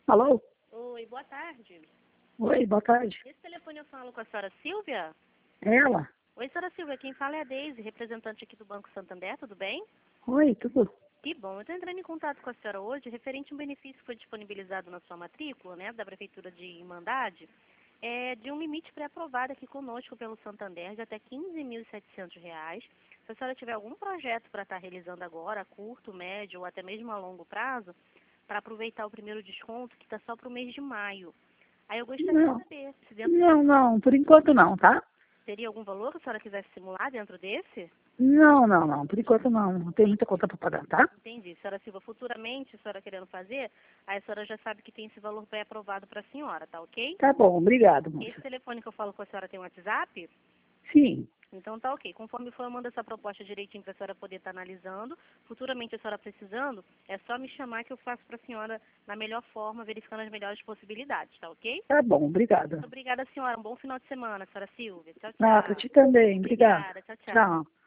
Alô? Oi, boa tarde. Oi, boa tarde. Esse telefone eu falo com a senhora Silvia? Ela? Oi, senhora Silvia, quem fala é a Deise, representante aqui do Banco Santander, tudo bem? Oi, tudo? Que bom, eu estou entrando em contato com a senhora hoje referente a um benefício que foi disponibilizado na sua matrícula, né, da Prefeitura de Irmandade, de um limite pré-aprovado aqui conosco pelo Santander de até R$ 15.700. Se a senhora tiver algum projeto para estar realizando agora, a curto, médio ou até mesmo a longo prazo, para aproveitar o primeiro desconto que está só para o mês de maio. Aí eu gostaria de Não, saber se dentro não, por enquanto não, tá? teria algum valor que a senhora quisesse simular dentro desse? Não, por enquanto não tem muita conta para pagar, tá? Entendi. Senhora Silva, futuramente, a senhora querendo fazer, aí a senhora já sabe que tem esse valor pré-aprovado para a senhora, tá ok? Tá bom, obrigado, moça. Esse telefone que eu falo com a senhora tem um WhatsApp? Sim, Então tá ok. Conforme for, eu mando essa proposta direitinho para a senhora poder estar analisando. Futuramente, a senhora precisando, é só me chamar que eu faço para a senhora na melhor forma, verificando as melhores possibilidades, tá ok? tá bom, obrigada. Obrigada, senhora. Um bom final de semana, senhora Silvia. Tchau, Ah, pra tchau. ti também, obrigada. Obrigada. Tchau, tchau. Tchau.